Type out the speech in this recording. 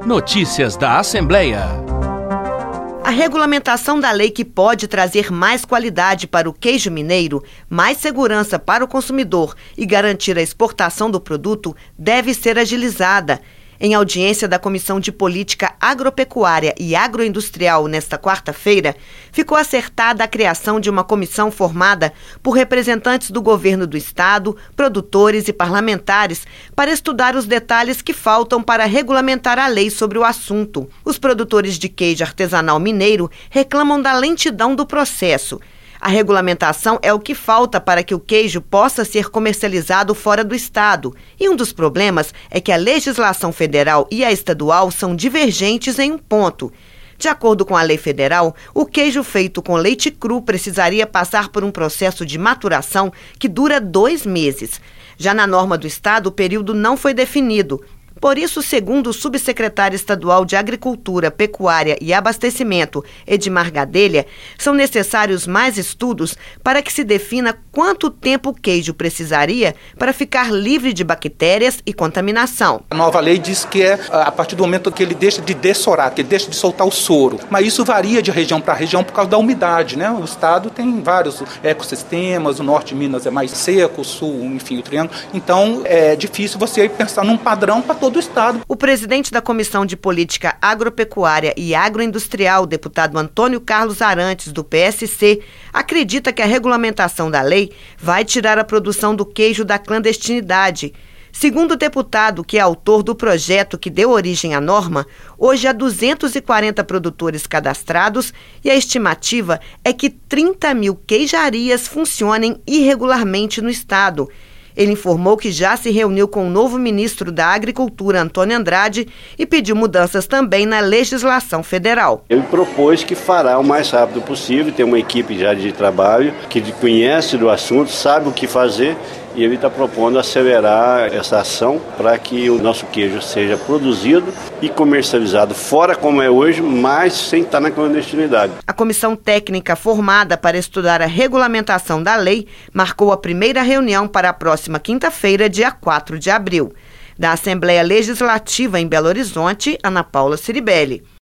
Notícias da Assembleia. A regulamentação da lei que pode trazer mais qualidade para o queijo mineiro, mais segurança para o consumidor e garantir a exportação do produto deve ser agilizada. Em audiência da Comissão de Política Agropecuária e Agroindustrial nesta quarta-feira, ficou acertada a criação de uma comissão formada por representantes do governo do estado, produtores e parlamentares para estudar os detalhes que faltam para regulamentar a lei sobre o assunto. Os produtores de queijo artesanal mineiro reclamam da lentidão do processo. A regulamentação é o que falta para que o queijo possa ser comercializado fora do estado. E um dos problemas é que a legislação federal e a estadual são divergentes em um ponto. De acordo com a lei federal, o queijo feito com leite cru precisaria passar por um processo de maturação que dura 2 meses. Já na norma do estado, o período não foi definido. Por isso, segundo o subsecretário estadual de Agricultura, Pecuária e Abastecimento, Edmar Gadelha, são necessários mais estudos para que se defina quanto tempo o queijo precisaria para ficar livre de bactérias e contaminação. A nova lei diz que é a partir do momento que ele deixa de dessorar, que ele deixa de soltar o soro. Mas isso varia de região para região por causa da umidade, né? O estado tem vários ecossistemas, o norte de Minas é mais seco, o sul, enfim, o triângulo. Então, é difícil você pensar num padrão para todo do estado. O presidente da Comissão de Política Agropecuária e Agroindustrial, deputado Antônio Carlos Arantes, do PSC, acredita que a regulamentação da lei vai tirar a produção do queijo da clandestinidade. Segundo o deputado, que é autor do projeto que deu origem à norma, hoje há 240 produtores cadastrados e a estimativa é que 30 mil queijarias funcionem irregularmente no estado. Ele informou que já se reuniu com o novo ministro da Agricultura, Antônio Andrade, e pediu mudanças também na legislação federal. Ele propôs que fará o mais rápido possível, tem uma equipe já de trabalho que conhece do assunto, sabe o que fazer, e ele está propondo acelerar essa ação para que o nosso queijo seja produzido e comercializado fora como é hoje, mas sem estar na clandestinidade. A comissão técnica formada para estudar a regulamentação da lei marcou a primeira reunião para a próxima quinta-feira, dia 4 de abril. Da Assembleia Legislativa em Belo Horizonte, Ana Paula Ciribelli.